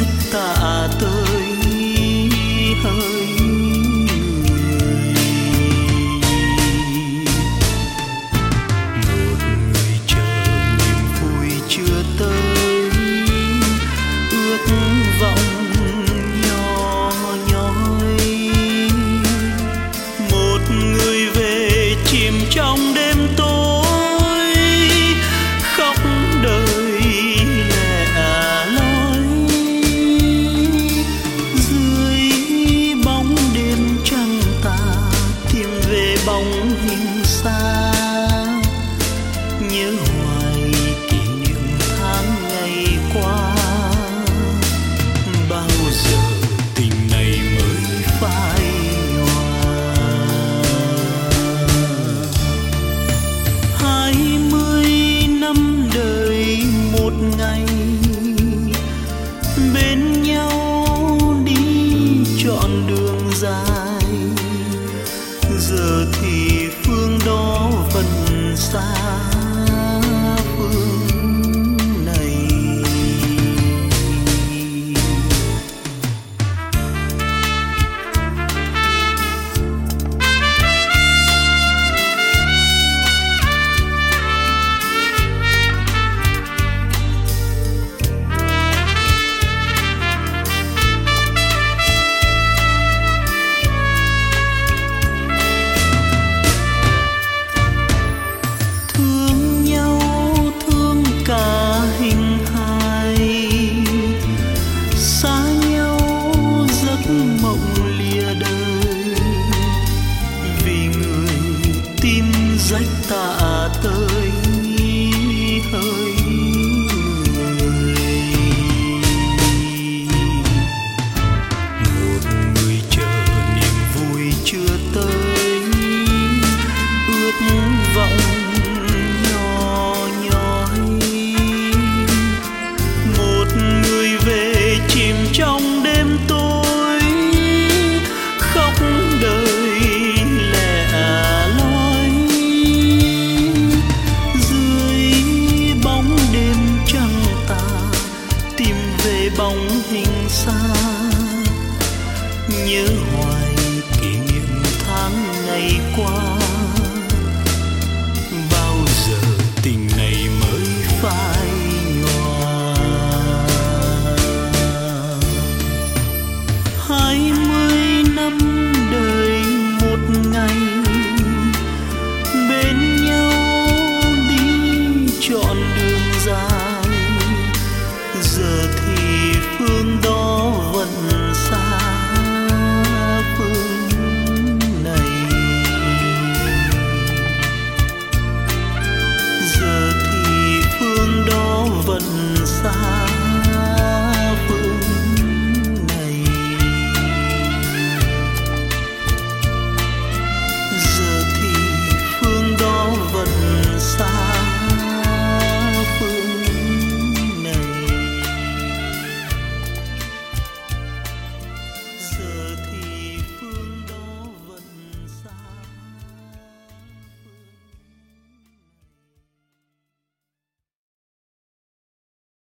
rách tạ tới hơi người. Một người chờ niềm vui chưa tới, ước vọng nhỏ nhói. Một người về chìm trong đêm tối, khóc đời lẻ loi. Dưới bóng đêm trăng tà tìm về bóng hình xa, nhớ hoài kỷ niệm tháng ngày qua. Bao giờ tình này mới phai nhòa. 20 năm đời một ngày, bên nhau đi trọn đường dài. Giờ thì phương đó vẫn xa phương này. Thương nhau thương cả hình hài, xa nhau giấc mộng lìa đời. Vì người tim rách tạ tới hơi người. Một người chờ niềm vui chưa tới, ước vọng nhỏ nhói. Một người về chìm trong đêm tối, khóc đời lẻ loi. Dưới bóng đêm trăng tà tìm về bóng hình xa, nhớ hoài kỷ niệm tháng ngày qua.